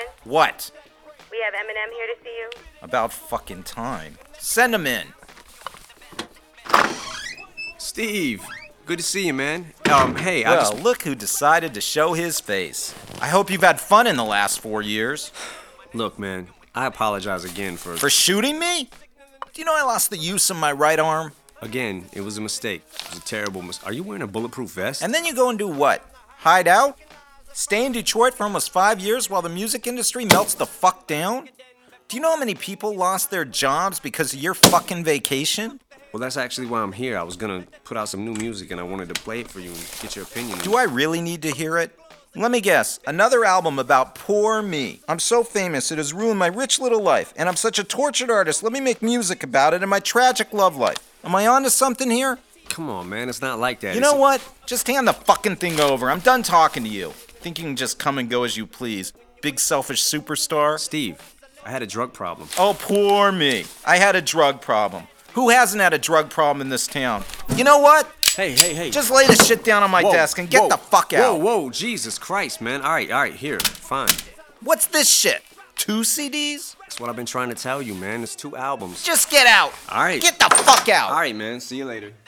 London. What? We have Eminem here to see you. About fucking time. Send him in. Steve, good to see you, man. Hey, Well, look who decided to show his face. I hope you've had fun in the last 4 years. Look, man, I apologize again For shooting me? Do you know I lost the use of my right arm? Again, it was a mistake. It was a terrible mistake. Are you wearing a bulletproof vest? And then you go and do what? Hide out? Stay in Detroit for almost 5 years while the music industry melts the fuck down? Do you know how many people lost their jobs because of your fucking vacation? Well, that's actually why I'm here. I was gonna put out some new music and I wanted to play it for you and get your opinion. Do I really need to hear it? Let me guess, another album about poor me. I'm so famous, it has ruined my rich little life, and I'm such a tortured artist. Let me make music about it and my tragic love life. Am I onto something here? Come on, man, it's not like that. You know what? Just hand the fucking thing over. I'm done talking to you. Think you can just come and go as you please. Big selfish superstar. Steve, I had a drug problem. Oh, poor me. I had a drug problem. Who hasn't had a drug problem in this town? You know what? Hey. Just lay this shit down on my desk and get the fuck out. Whoa, Jesus Christ, man. All right, here, fine. What's this shit? 2 CDs? That's what I've been trying to tell you, man. It's 2 albums. Just get out. All right. Get the fuck out. All right, man. See you later.